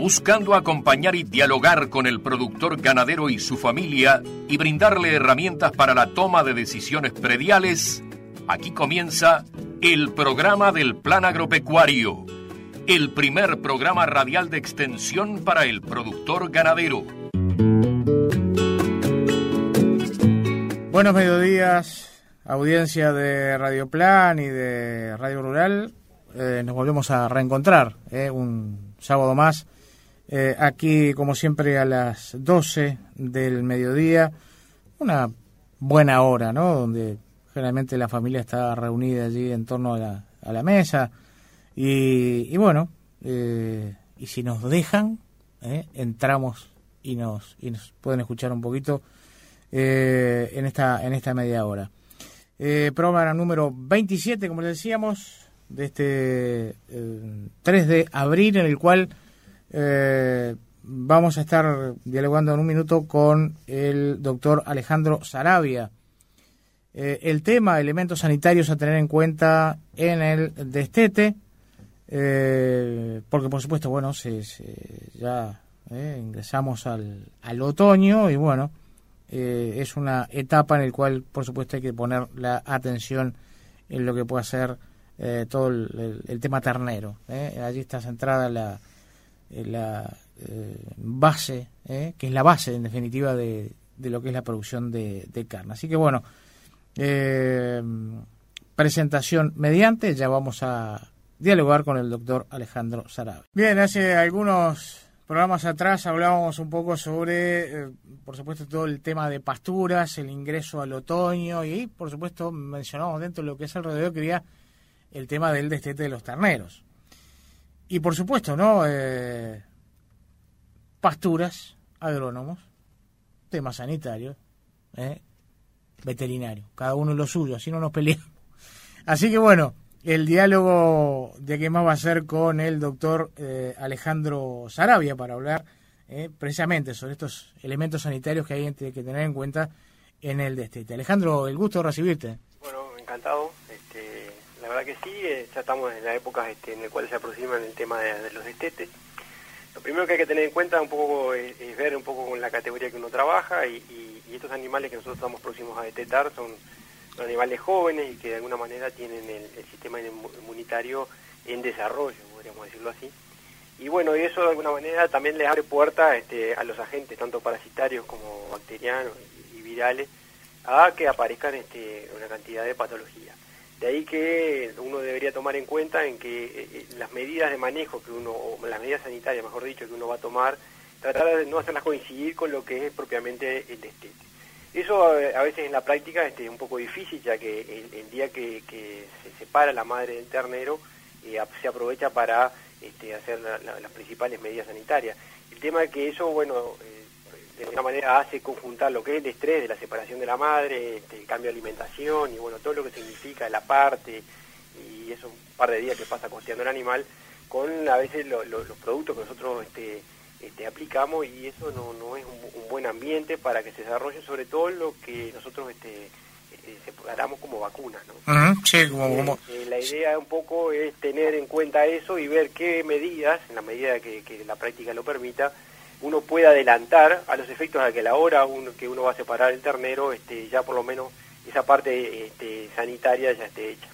Buscando acompañar y dialogar con el productor ganadero y su familia y brindarle herramientas para la toma de decisiones prediales, aquí comienza el programa del Plan Agropecuario, el primer programa radial de extensión para el productor ganadero. Buenos mediodías, audiencia de Radio Plan y de Radio Rural. Nos volvemos a reencontrar un sábado más. Aquí, como siempre, a las 12 del mediodía, una buena hora, ¿no? Donde generalmente la familia está reunida allí en torno a la mesa. Y bueno, y si nos dejan, entramos y nos pueden escuchar un poquito en esta media hora. Programa número 27, como les decíamos, de este 3 de abril, en el cual vamos a estar dialogando en un minuto con el doctor Alejandro Saravia. El tema, elementos sanitarios a tener en cuenta en el destete, porque por supuesto, bueno, ya ingresamos al otoño y bueno, es una etapa en la cual por supuesto hay que poner la atención en lo que pueda ser todo el tema ternero. Allí está centrada la base, que es la base en definitiva de lo que es la producción de carne. Así que bueno, presentación mediante, ya vamos a dialogar con el doctor Alejandro Saravia. Bien, hace algunos programas atrás hablábamos un poco sobre, por supuesto, todo el tema de pasturas, el ingreso al otoño y, por supuesto, mencionamos dentro de lo que es el rodeo que había el tema del destete de los terneros. Y por supuesto, ¿no? Pasturas, agrónomos, temas sanitarios, veterinarios, cada uno lo suyo, así no nos peleamos. Así que bueno, el diálogo de qué más va a ser con el doctor Alejandro Saravia para hablar precisamente sobre estos elementos sanitarios que hay que tener en cuenta en el destete. Alejandro, el gusto de recibirte. Bueno, encantado. La verdad que sí, ya estamos en la época en la cual se aproximan el tema de los destetes. Lo primero que hay que tener en cuenta un poco es ver un poco con la categoría que uno trabaja y estos animales que nosotros estamos próximos a destetar son animales jóvenes y que de alguna manera tienen el sistema inmunitario en desarrollo, podríamos decirlo así. Y bueno, y eso de alguna manera también les abre puerta a los agentes, tanto parasitarios como bacterianos y virales, a que aparezcan una cantidad de patologías. De ahí que uno debería tomar en cuenta en que las medidas de manejo o las medidas sanitarias, mejor dicho, que uno va a tomar, tratar de no hacerlas coincidir con lo que es propiamente el destete. Eso a veces en la práctica es un poco difícil, ya que el día que se separa la madre del ternero, se aprovecha para hacer las principales medidas sanitarias. El tema es que eso, bueno, de alguna manera hace conjuntar lo que es el estrés de la separación de la madre, el cambio de alimentación y bueno, todo lo que significa la parte y esos un par de días que pasa costeando el animal, con a veces los productos que nosotros aplicamos, y eso no es un buen ambiente para que se desarrolle, sobre todo lo que nosotros separamos como vacunas, ¿no? Sí, como... La idea un poco es tener en cuenta eso y ver qué medidas, en la medida que la práctica lo permita, uno puede adelantar a los efectos a que a la hora que uno va a separar el ternero, ya por lo menos esa parte sanitaria ya esté hecha.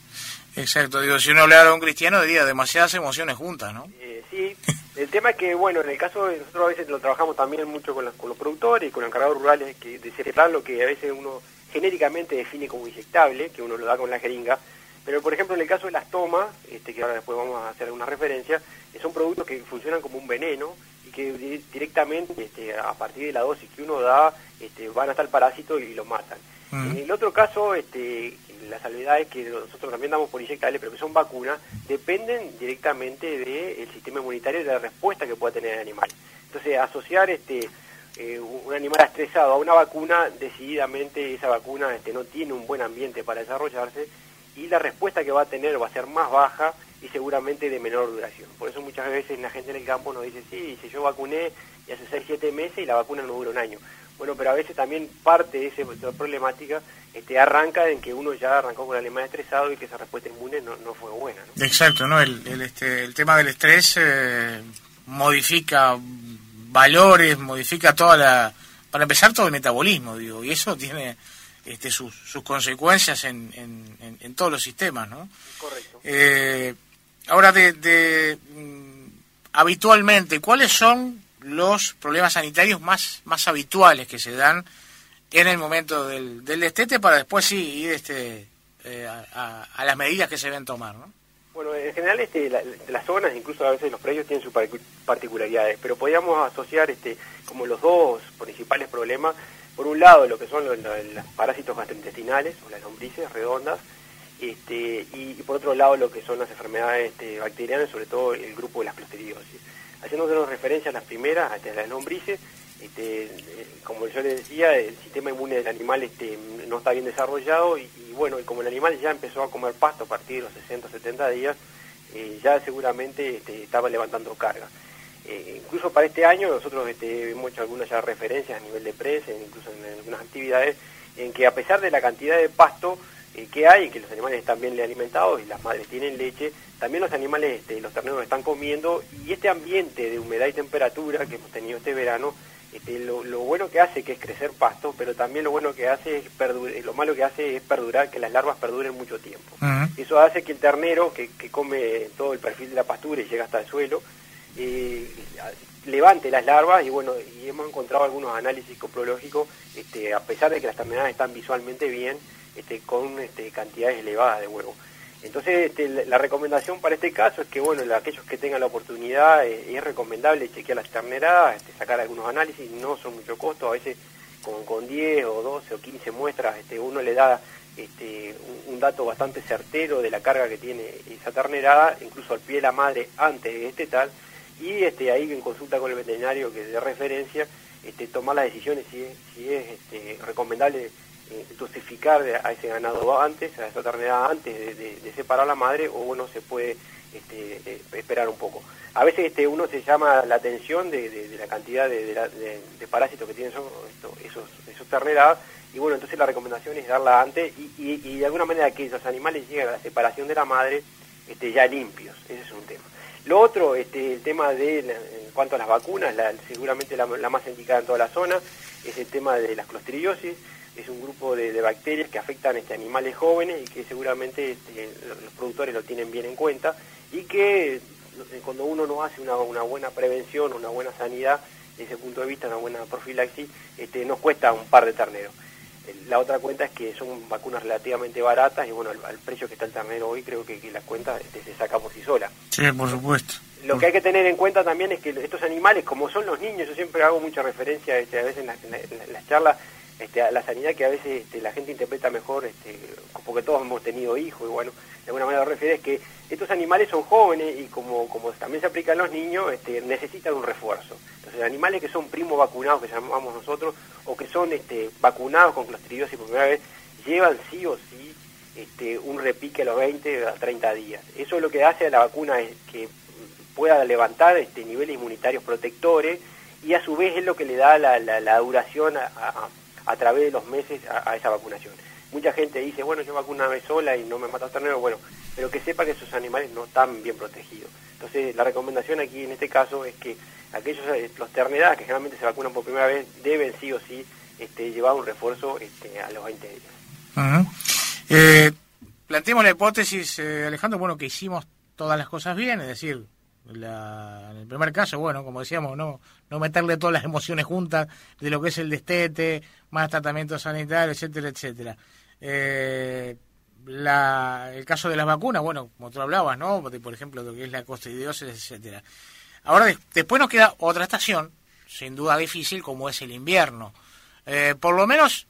Exacto, digo, si uno hablara de un cristiano diría demasiadas emociones juntas, ¿no? Sí, el tema es que, bueno, en el caso de nosotros a veces lo trabajamos también mucho con los productores y con los encargados rurales, de separar lo que a veces uno genéricamente define como inyectable, que uno lo da con la jeringa, pero por ejemplo en el caso de las tomas, que ahora después vamos a hacer una referencia, son productos que funcionan como un veneno y que directamente a partir de la dosis que uno da van hasta el parásito y lo matan. En el otro caso, las salvedades que nosotros también damos por inyectables, pero que son vacunas, dependen directamente del sistema inmunitario y de la respuesta que pueda tener el animal. Entonces, asociar un animal estresado a una vacuna, decididamente esa vacuna no tiene un buen ambiente para desarrollarse y la respuesta que va a tener va a ser más baja y seguramente de menor duración. Por eso muchas veces la gente en el campo nos dice, sí, si yo vacuné y hace 6-7 meses y la vacuna no dura un año. Bueno, pero a veces también parte de esa problemática arranca en que uno ya arrancó con el animal estresado y que esa respuesta inmune no fue buena, ¿no? Exacto, ¿no? El tema del estrés modifica valores, modifica para empezar todo el metabolismo, digo, y eso tiene sus consecuencias en todos los sistemas, ¿no? Correcto. Ahora, habitualmente, ¿cuáles son los problemas sanitarios más habituales que se dan en el momento del destete para después sí ir a las medidas que se deben tomar, ¿no? Bueno, en general las zonas, incluso a veces los predios tienen sus particularidades, pero podríamos asociar como los dos principales problemas, por un lado lo que son los parásitos gastrointestinales o las lombrices redondas, y por otro lado lo que son las enfermedades bacterianas, sobre todo el grupo de las clostridiosis. Haciéndonos referencia a las primeras, a las lombrices, como yo les decía, el sistema inmune del animal no está bien desarrollado y bueno, y como el animal ya empezó a comer pasto a partir de los 60 o 70 días, ya seguramente estaba levantando carga. Incluso para este año nosotros hemos hecho algunas ya referencias a nivel de prensa, incluso en algunas actividades, en que a pesar de la cantidad de pasto que hay, que los animales están bien alimentados y las madres tienen leche, también los animales, los terneros están comiendo, y este ambiente de humedad y temperatura que hemos tenido este verano, lo bueno que hace que es crecer pasto, pero también lo bueno que hace es lo malo que hace es perdurar, que las larvas perduren mucho tiempo. Uh-huh. Eso hace que el ternero, que come todo el perfil de la pastura y llega hasta el suelo, levante las larvas, y bueno, y hemos encontrado algunos análisis coprológicos, a pesar de que las terneras están visualmente bien, con cantidades elevadas de huevos. Entonces, la recomendación para este caso es que, bueno, aquellos que tengan la oportunidad, es recomendable chequear las terneradas, sacar algunos análisis, no son mucho costo, a veces con 10 o 12 o 15 muestras, uno le da un dato bastante certero de la carga que tiene esa ternerada, incluso al pie de la madre antes de destetar, y ahí en consulta con el veterinario que de referencia, tomar las decisiones si es recomendable dosificar a ese ganado antes, a esa ternera antes de separar la madre, o bueno, se puede esperar un poco. A veces uno se llama la atención de la cantidad de parásitos que tienen esos terneradas, y bueno, entonces la recomendación es darla antes y de alguna manera que esos animales lleguen a la separación de la madre ya limpios. Ese es un tema. Lo otro, el tema en cuanto a las vacunas, seguramente la más indicada en toda la zona, es el tema de las clostridiosis. Es un grupo de bacterias que afectan a animales jóvenes y que seguramente los productores lo tienen bien en cuenta, y que cuando uno no hace una buena prevención, una buena sanidad, desde ese punto de vista, una buena profilaxis, nos cuesta un par de terneros. La otra cuenta es que son vacunas relativamente baratas y bueno, al precio que está el ternero hoy, creo que la cuenta se saca por sí sola. Sí, por supuesto. Lo que hay que tener en cuenta también es que estos animales, como son los niños, yo siempre hago mucha referencia a veces en las charlas, a la sanidad que a veces la gente interpreta mejor, porque todos hemos tenido hijos, y bueno, de alguna manera refiere es que estos animales son jóvenes y como también se aplica a los niños, necesitan un refuerzo. Entonces, animales que son primos vacunados, que llamamos nosotros, o que son vacunados con clostridiosis por primera vez, llevan sí o sí un repique a los 20 a 30 días. Eso es lo que hace a la vacuna, es que pueda levantar niveles inmunitarios protectores, y a su vez es lo que le da la duración a través de los meses a esa vacunación. Mucha gente dice, bueno, yo vacuno una vez sola y no me mata el ternero, bueno, pero que sepa que esos animales no están bien protegidos. Entonces, la recomendación aquí en este caso es que los terneradas que generalmente se vacunan por primera vez deben sí o sí llevar un refuerzo a los 20 días. Uh-huh. Planteemos la hipótesis, Alejandro, bueno, que hicimos todas las cosas bien, es decir, en el primer caso, bueno, como decíamos, no meterle todas las emociones juntas de lo que es el destete, más tratamiento sanitario, etcétera, etcétera. El caso de las vacunas, bueno, como tú hablabas, ¿no? Por ejemplo, lo que es la clostridiosis, etcétera. Ahora, después nos queda otra estación, sin duda difícil, como es el invierno. Por lo menos,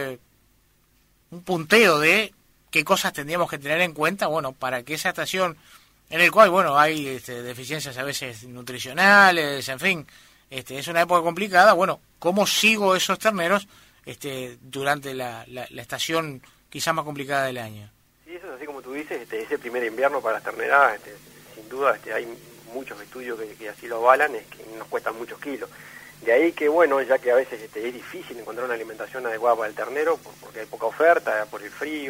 un punteo de qué cosas tendríamos que tener en cuenta, bueno, para que esa estación, en el cual, bueno, hay deficiencias a veces nutricionales, en fin, es una época complicada, bueno, ¿cómo sigo esos terneros durante la estación quizás más complicada del año? Sí, eso es así como tú dices, ese primer invierno para las terneradas, sin duda hay muchos estudios que así lo avalan, es que nos cuestan muchos kilos. De ahí que, bueno, ya que a veces es difícil encontrar una alimentación adecuada para el ternero, porque hay poca oferta, por el frío,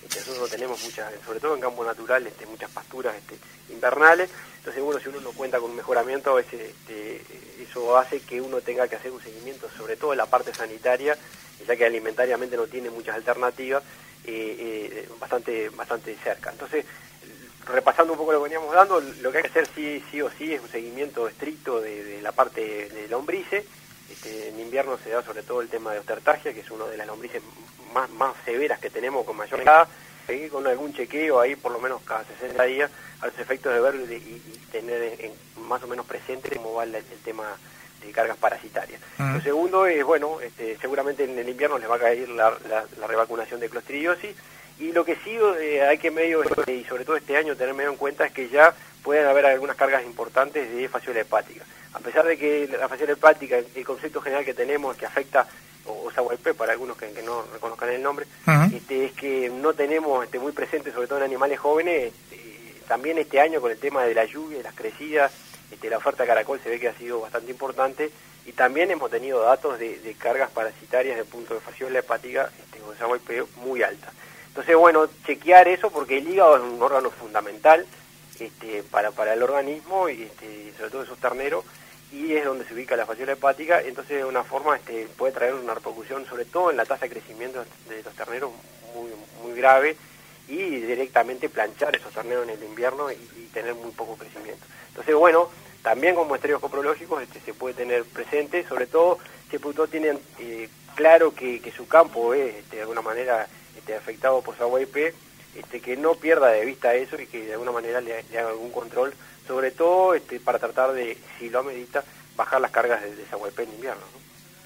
Nosotros no tenemos muchas, sobre todo en campo natural, muchas pasturas invernales. Entonces, bueno, si uno no cuenta con un mejoramiento, a veces eso hace que uno tenga que hacer un seguimiento, sobre todo en la parte sanitaria, ya que alimentariamente no tiene muchas alternativas, bastante cerca. Entonces, repasando un poco lo que veníamos dando, lo que hay que hacer sí o sí es un seguimiento estricto de la parte de lombrices. En invierno se da sobre todo el tema de ostertagia, que es una de las lombrices más severas que tenemos, con mayor edad, con algún chequeo ahí por lo menos cada 60 días a los efectos de ver y tener más o menos presente cómo va el tema de cargas parasitarias. Lo segundo es, bueno, seguramente en el invierno les va a caer la revacunación de clostridiosis, y lo que sí hay que medio, y sobre todo este año, tener medio en cuenta es que ya pueden haber algunas cargas importantes de fasciola hepática. A pesar de que la fasciola hepática, el concepto general que tenemos es que afecta, o SAWP para algunos que no reconozcan el nombre, es que no tenemos muy presente, sobre todo en animales jóvenes. También este año con el tema de la lluvia y las crecidas, la oferta de caracol se ve que ha sido bastante importante, y también hemos tenido datos de cargas parasitarias de punto de fasciola hepática con SAWP muy alta. Entonces, bueno, chequear eso, porque el hígado es un órgano fundamental para el organismo, y sobre todo esos terneros, y es donde se ubica la fasciola hepática. Entonces, de una forma puede traer una repercusión, sobre todo en la tasa de crecimiento de los terneros, muy grave, y directamente planchar esos terneros en el invierno y tener muy poco crecimiento. Entonces, bueno, también con muestreos coprológicos se puede tener presente, sobre todo si el productor tiene claro que su campo es de alguna manera afectado por SAWP, que no pierda de vista eso y que de alguna manera le haga algún control, sobre todo para tratar de, si lo amerita, bajar las cargas de SAWP en invierno, ¿no?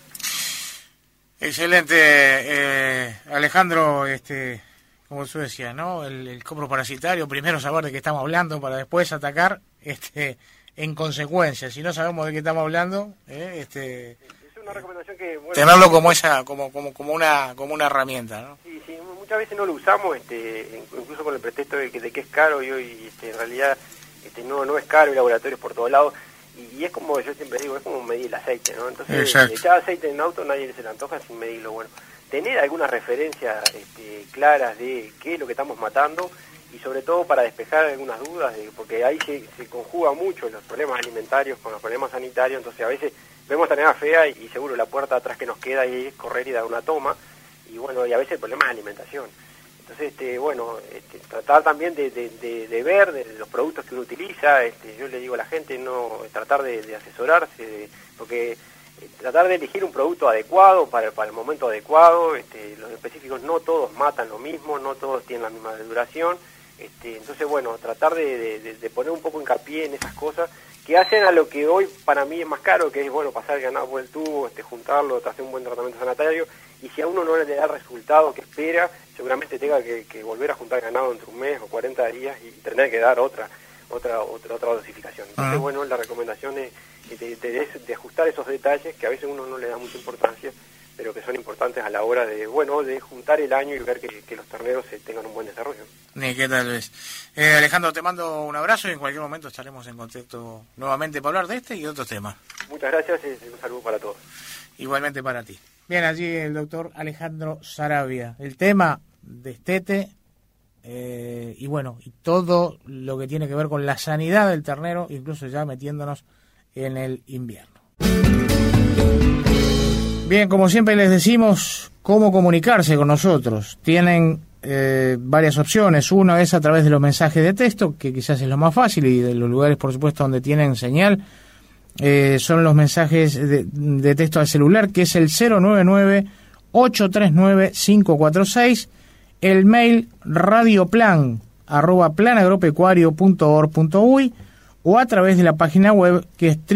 Excelente, Alejandro, como tú decías, ¿no? El copro parasitario, primero saber de qué estamos hablando para después atacar en consecuencia. Si no sabemos de qué estamos hablando, es una recomendación que, bueno, tenerlo como una herramienta, ¿no? Sí, muchas veces no lo usamos, incluso con el pretexto de que es caro, y hoy en realidad no es caro, hay laboratorios por todos lados, y es como yo siempre digo, es como medir el aceite, ¿no? Entonces, echar aceite en un auto nadie se le antoja sin medirlo. Bueno, tener algunas referencias claras de qué es lo que estamos matando, y sobre todo para despejar algunas dudas, porque ahí se conjuga mucho los problemas alimentarios con los problemas sanitarios. Entonces a veces vemos tarea fea y seguro la puerta atrás que nos queda ahí es correr y dar una toma, y bueno, y a veces el problema es alimentación. Entonces, bueno, tratar también de ver de los productos que uno utiliza. Yo le digo a la gente, no tratar de asesorarse, porque tratar de elegir un producto adecuado para el momento adecuado. Los específicos no todos matan lo mismo, no todos tienen la misma duración. Entonces, bueno, tratar de poner un poco hincapié en esas cosas que hacen a lo que hoy para mí es más caro, que es, bueno, pasar el ganado por el tubo, juntarlo, hacer un buen tratamiento sanitario, y si a uno no le da el resultado que espera, seguramente tenga que volver a juntar ganado entre un mes o 40 días y tener que dar otra dosificación. Entonces, bueno, la recomendación es de ajustar esos detalles que a veces uno no le da mucha importancia, pero que son importantes a la hora de juntar el año y ver que los terneros tengan un buen desarrollo. Ni qué tal vez. Alejandro, te mando un abrazo y en cualquier momento estaremos en contacto nuevamente para hablar de este y de otros temas. Muchas gracias y un saludo para todos. Igualmente para ti. Bien, allí el doctor Alejandro Saravia. El tema destete y bueno, y todo lo que tiene que ver con la sanidad del ternero, incluso ya metiéndonos en el invierno. Bien, como siempre les decimos, cómo comunicarse con nosotros. Tienen varias opciones. Una es a través de los mensajes de texto, que quizás es lo más fácil, y de los lugares, por supuesto, donde tienen señal. Son los mensajes de texto al celular, que es el 099-839-546, el mail radioplan@planagropecuario.org.uy, o a través de la página web, que es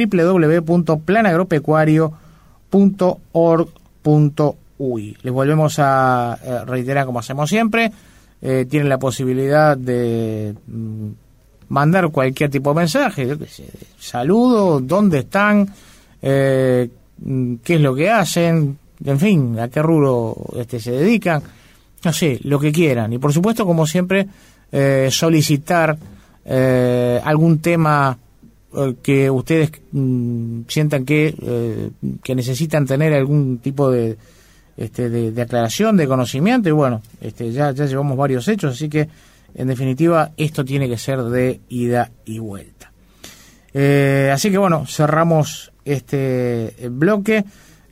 www.planagropecuario.org.uy. Les volvemos a reiterar, como hacemos siempre, tienen la posibilidad de mandar cualquier tipo de mensaje, yo qué sé, saludo, dónde están, qué es lo que hacen, en fin, a qué rubro se dedican, no sé, lo que quieran. Y por supuesto, como siempre, solicitar algún tema que ustedes sientan que necesitan tener algún tipo de de aclaración, de conocimiento, y bueno, ya llevamos varios hechos, así que en definitiva esto tiene que ser de ida y vuelta. Así que bueno, cerramos este bloque,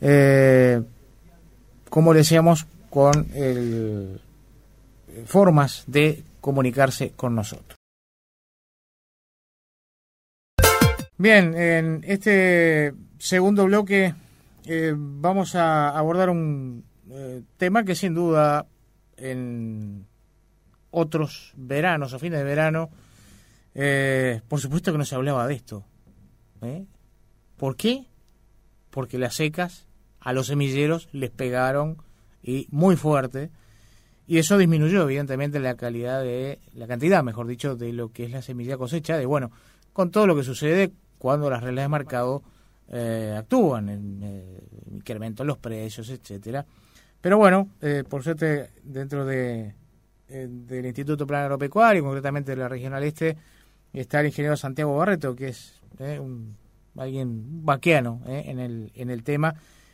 como decíamos, con formas de comunicarse con nosotros. Bien, en este segundo bloque vamos a abordar un tema que sin duda en otros veranos o fines de verano, por supuesto que no se hablaba de esto. ¿Por qué? Porque las secas a los semilleros les pegaron y muy fuerte, y eso disminuyó evidentemente la cantidad, mejor dicho, de lo que es la semilla cosecha, con todo lo que sucede cuando las reglas de mercado actúan, incrementan los precios, etcétera. Pero bueno, por suerte, dentro del Instituto Plan Agropecuario, concretamente de la Regional Este, está el ingeniero Santiago Barreto, que es alguien vaquiano en el tema.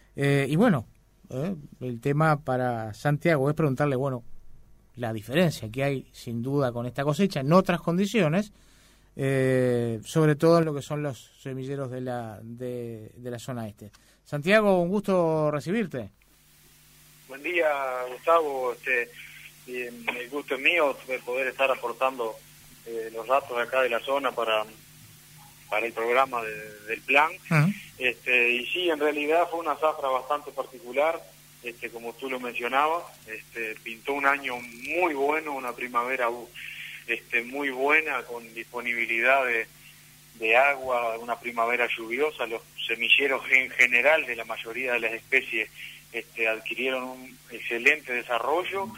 El tema para Santiago es preguntarle, la diferencia que hay sin duda con esta cosecha en otras condiciones, sobre todo en lo que son los semilleros de la zona este. Santiago, un gusto recibirte. Buen día, Gustavo. El gusto es mío de poder estar aportando los datos de acá de la zona para el programa del plan. Uh-huh. Y sí, en realidad fue una zafra bastante particular, como tú lo mencionabas. Pintó un año muy bueno, una primavera muy buena, con disponibilidad de agua, una primavera lluviosa. Los semilleros en general de la mayoría de las especies adquirieron un excelente desarrollo.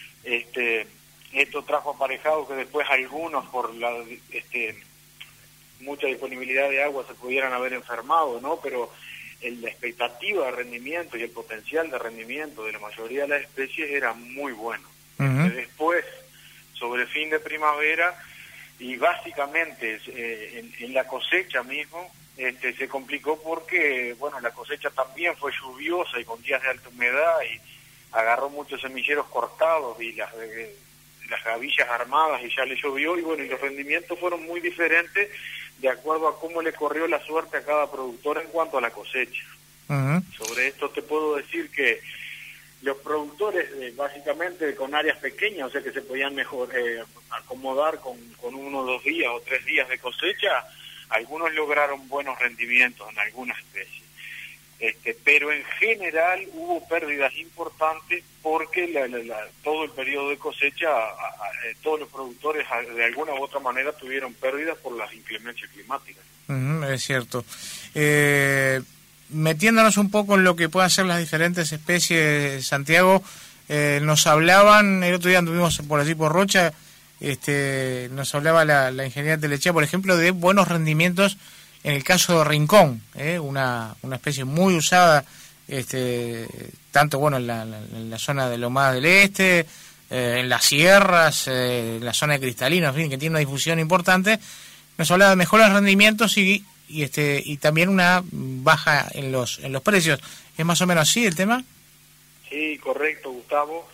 Esto trajo aparejado que después algunos, por la mucha disponibilidad de agua, se pudieran haber enfermado, ¿no? Pero la expectativa de rendimiento y el potencial de rendimiento de la mayoría de las especies era muy bueno. Uh-huh. Después, sobre fin de primavera, y básicamente en la cosecha mismo, se complicó porque, la cosecha también fue lluviosa y con días de alta humedad, y agarró muchos semilleros cortados y las gavillas armadas, y ya le llovió, y los rendimientos fueron muy diferentes de acuerdo a cómo le corrió la suerte a cada productor en cuanto a la cosecha. Uh-huh. Sobre esto te puedo decir que los productores, básicamente con áreas pequeñas, o sea que se podían mejor acomodar con 1 o 2 días o 3 días de cosecha, algunos lograron buenos rendimientos en algunas especies. Pero en general hubo pérdidas importantes porque todo el periodo de cosecha, todos los productores de alguna u otra manera tuvieron pérdidas por las inclemencias climáticas. Uh-huh, es cierto. Metiéndonos un poco en lo que pueden ser las diferentes especies, Santiago, nos hablaban, el otro día anduvimos por allí por Rocha, nos hablaba la ingeniera Telechea, por ejemplo, de buenos rendimientos en el caso de Rincón, una especie muy usada, tanto en la zona de Lomas del Este, en las sierras, en la zona de Cristalino, en fin, que tiene una difusión importante. Nos hablaba de mejores rendimientos y también una baja en los precios. ¿Es más o menos así el tema? Sí, correcto, Gustavo.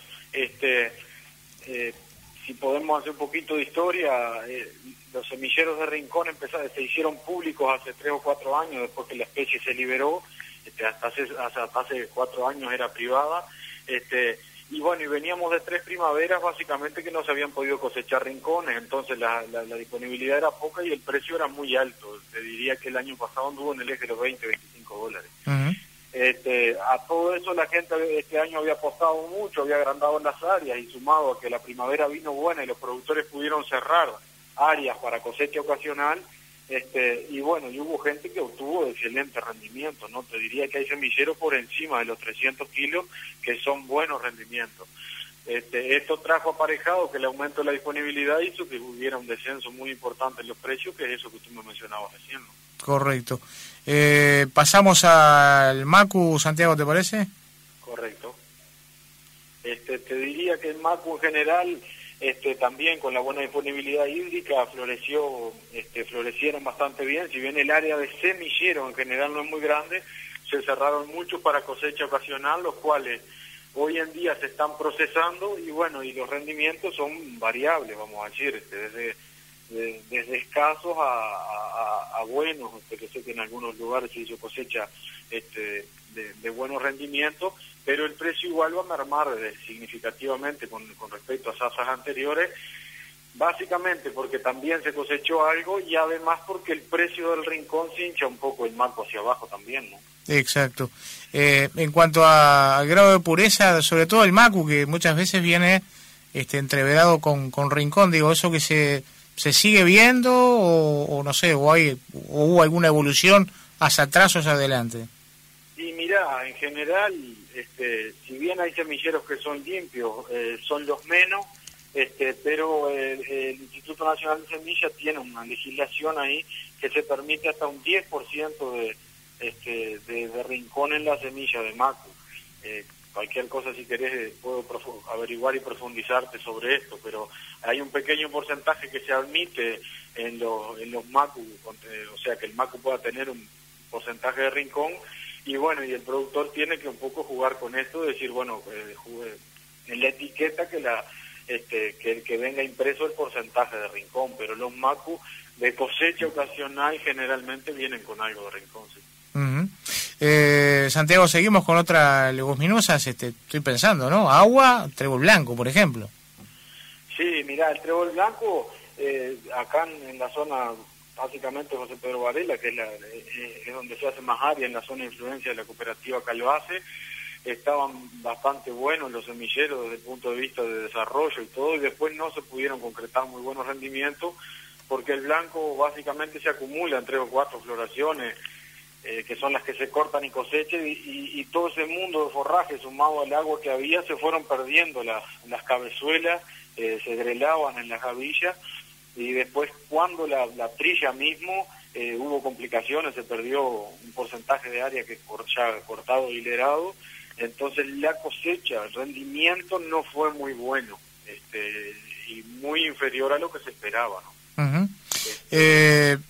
Si podemos hacer un poquito de historia, los semilleros de Rincón se hicieron públicos hace 3 o 4 años, después que la especie se liberó. Hasta hace 4 años era privada. Y veníamos de 3 primaveras básicamente que no se habían podido cosechar rincones, entonces la disponibilidad era poca y el precio era muy alto. Te diría que el año pasado anduvo en el eje de los $20, $25. Uh-huh. A todo eso la gente este año había apostado mucho, había agrandado las áreas, y sumado a que la primavera vino buena y los productores pudieron cerrar áreas para cosecha ocasional, y hubo gente que obtuvo excelente rendimiento, ¿no? Te diría que hay semilleros por encima de los 300 kilos que son buenos rendimientos. Esto trajo aparejado que el aumento de la disponibilidad hizo que hubiera un descenso muy importante en los precios, que es eso que tú me mencionabas recién, ¿no? Correcto. Pasamos al Macu, Santiago, ¿te parece? Correcto. Te diría que el Macu en general, también con la buena disponibilidad hídrica, florecieron bastante bien. Si bien el área de semilleros en general no es muy grande, se cerraron muchos para cosecha ocasional, los cuales hoy en día se están procesando y bueno, y los rendimientos son variables, vamos a decir, desde escasos a buenos, que sé que en algunos lugares se hizo cosecha de buenos rendimientos, pero el precio igual va a mermar significativamente con respecto a zafras anteriores, básicamente porque también se cosechó algo y además porque el precio del rincón se hincha un poco el marco hacia abajo también, ¿no? Exacto. En cuanto al grado de pureza, sobre todo el macu, que muchas veces viene entreverado con rincón, digo, ¿eso que se sigue viendo o no sé, o hubo alguna evolución hacia atrás o hacia adelante? Y mirá, en general, si bien hay semilleros que son limpios, son los menos, pero el Instituto Nacional de Semillas tiene una legislación ahí que se permite hasta un 10% de rincón en la semilla de macu. Cualquier cosa, si querés, puedo averiguar y profundizarte sobre esto, pero hay un pequeño porcentaje que se admite en los macu, o sea, que el macu pueda tener un porcentaje de rincón, y bueno, y el productor tiene que un poco jugar con esto, decir, bueno, en la etiqueta que venga impreso el porcentaje de rincón, pero los macu de cosecha ocasional generalmente vienen con algo de rincón, sí. Uh-huh. Santiago, seguimos con otra leguminosas, estoy pensando, ¿no? Agua, trébol blanco, por ejemplo. Sí, mirá, el trébol blanco, acá en la zona, básicamente José Pedro Varela, que es donde se hace más área, en la zona de influencia de la cooperativa Calvace, estaban bastante buenos los semilleros desde el punto de vista de desarrollo y todo, y después no se pudieron concretar muy buenos rendimientos, porque el blanco básicamente se acumula en 3 o 4 floraciones, que son las que se cortan y cosechan, y todo ese mundo de forraje sumado al agua que había, se fueron perdiendo las cabezuelas, se grelaban en las gavillas, y después cuando la trilla mismo hubo complicaciones, se perdió un porcentaje de área que ya cortado y hilerado, entonces la cosecha, el rendimiento no fue muy bueno, y muy inferior a lo que se esperaba, ¿no? Uh-huh.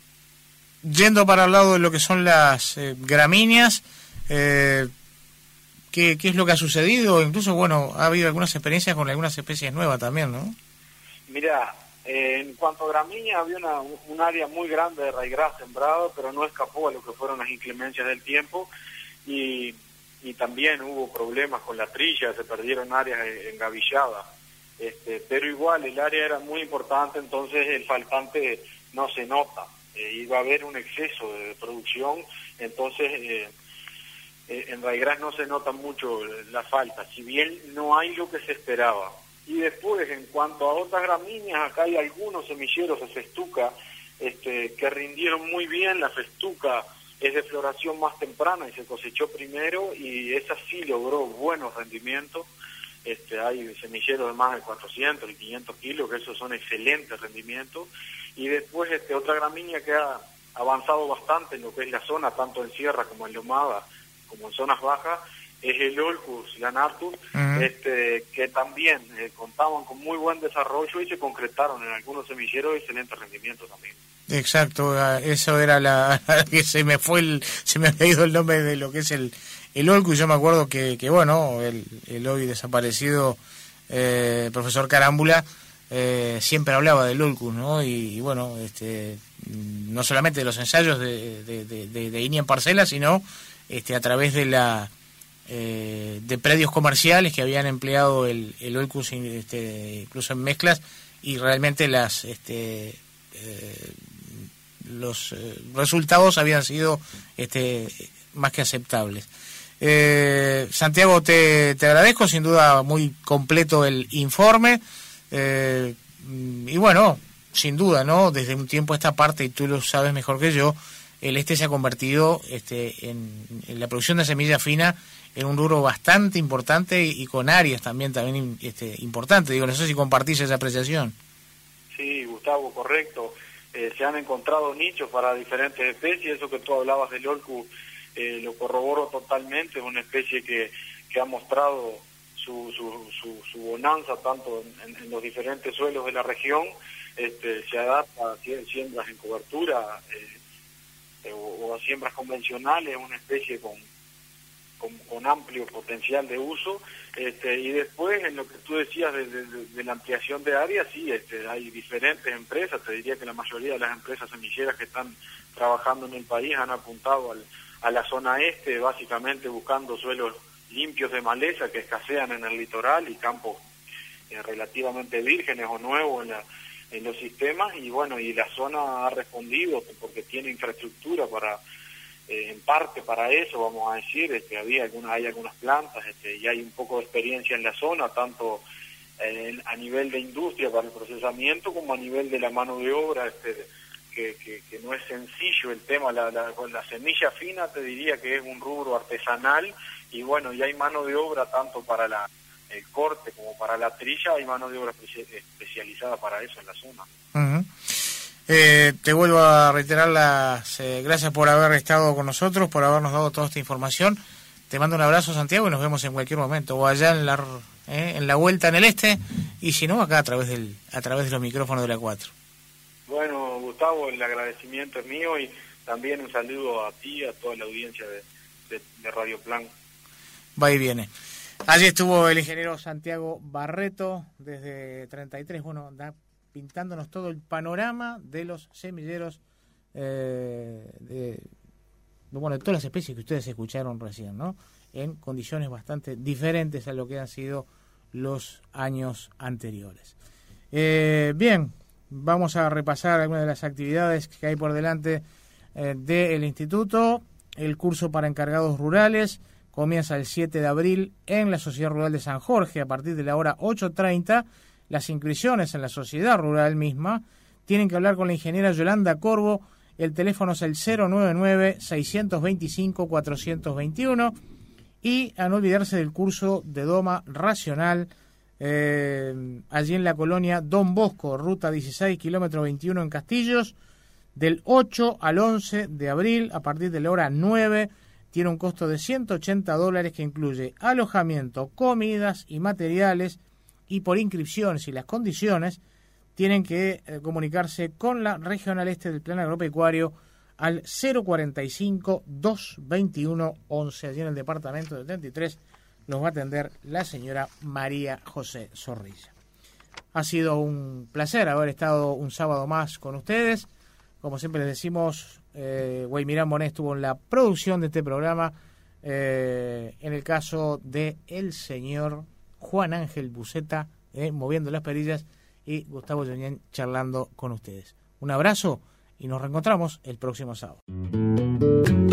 Yendo para el lado de lo que son las gramíneas, ¿qué es lo que ha sucedido? Incluso, bueno, ha habido algunas experiencias con algunas especies nuevas también, ¿no? Mirá, en cuanto a gramíneas, había un área muy grande de raigras sembrado, pero no escapó a lo que fueron las inclemencias del tiempo, y también hubo problemas con la trilla, se perdieron áreas engavilladas, pero igual el área era muy importante, entonces el faltante no se nota. Iba a haber un exceso de producción, entonces en raigras no se nota mucho la falta, si bien no hay lo que se esperaba. Y después, en cuanto a otras gramíneas, acá hay algunos semilleros de festuca que rindieron muy bien. La festuca es de floración más temprana y se cosechó primero, y esa sí logró buenos rendimientos. Hay semilleros de más de 400 y 500 kilos, que esos son excelentes rendimientos. Y después otra gramínea que ha avanzado bastante en lo que es la zona, tanto en sierra como en lomada, como en zonas bajas, es el Olcus Lanartus, uh-huh. Que también contaban con muy buen desarrollo y se concretaron en algunos semilleros de excelente rendimiento también. Exacto, eso era la que se me había ido el nombre de lo que es el Olcus. Yo me acuerdo que bueno, el hoy desaparecido profesor Carámbula siempre hablaba del Olcus, ¿no? Y bueno, no solamente de los ensayos de INI en parcela, sino a través de predios comerciales que habían empleado el Olcus incluso en mezclas, y realmente los resultados habían sido más que aceptables. Santiago, te agradezco, sin duda muy completo el informe, y bueno, sin duda, ¿no? Desde un tiempo a esta parte, y tú lo sabes mejor que yo, el se ha convertido en la producción de semilla fina en un rubro bastante importante, y con áreas también importantes. Digo, no sé si compartís esa apreciación. Sí, Gustavo, correcto. Se han encontrado nichos para diferentes especies. Eso que tú hablabas del Olcus, lo corroboro totalmente. Es una especie que ha mostrado su bonanza tanto en los diferentes suelos de la región. Se adapta a siembras en cobertura o a siembras convencionales. Es una especie con amplio potencial de uso. Y después, en lo que tú decías de la ampliación de áreas, sí, hay diferentes empresas. Te diría que la mayoría de las empresas semilleras que están trabajando en el país han apuntado a la zona este, básicamente buscando suelos limpios de maleza que escasean en el litoral y campos relativamente vírgenes o nuevos en los sistemas. Y bueno, y la zona ha respondido porque tiene infraestructura para en parte para eso, vamos a decir. Hay algunas plantas, y hay un poco de experiencia en la zona, tanto a nivel de industria para el procesamiento como a nivel de la mano de obra, que no es sencillo el tema. Con la semilla fina te diría que es un rubro artesanal, y bueno, y hay mano de obra tanto para el corte como para la trilla, hay mano de obra especializada para eso en la zona. Uh-huh. Te vuelvo a reiterar las gracias por haber estado con nosotros, por habernos dado toda esta información. Te mando un abrazo, Santiago, y nos vemos en cualquier momento, o allá en la vuelta en el este, y si no, acá a través de los micrófonos de la 4. Bueno, Gustavo, el agradecimiento es mío, y también un saludo a ti, a toda la audiencia de Radio Plan. Va y viene. Allí estuvo el ingeniero Santiago Barreto, desde 33, pintándonos todo el panorama de los semilleros de todas las especies que ustedes escucharon recién, ¿no? En condiciones bastante diferentes a lo que han sido los años anteriores. Bien, vamos a repasar algunas de las actividades que hay por delante del instituto. El curso para encargados rurales comienza el 7 de abril en la Sociedad Rural de San Jorge a partir de la hora 8:30. Las inscripciones en la sociedad rural misma tienen que hablar con la ingeniera Yolanda Corvo. El teléfono es el 099-625-421. Y a no olvidarse del curso de doma racional allí en la colonia Don Bosco, ruta 16, kilómetro 21 en Castillos, del 8 al 11 de abril a partir de la hora 9. Tiene un costo de $180 que incluye alojamiento, comidas y materiales. Y por inscripciones y las condiciones tienen que comunicarse con la Regional Este del Plan Agropecuario al 045-221-11. Allí en el departamento de 33 los va a atender la señora María José Zorrilla. Ha sido un placer haber estado un sábado más con ustedes. Como siempre les decimos, Guaymirán Bonet estuvo en la producción de este programa. En el caso de el señor Juan Ángel Buceta, moviendo las perillas, y Gustavo Yoñén charlando con ustedes. Un abrazo y nos reencontramos el próximo sábado.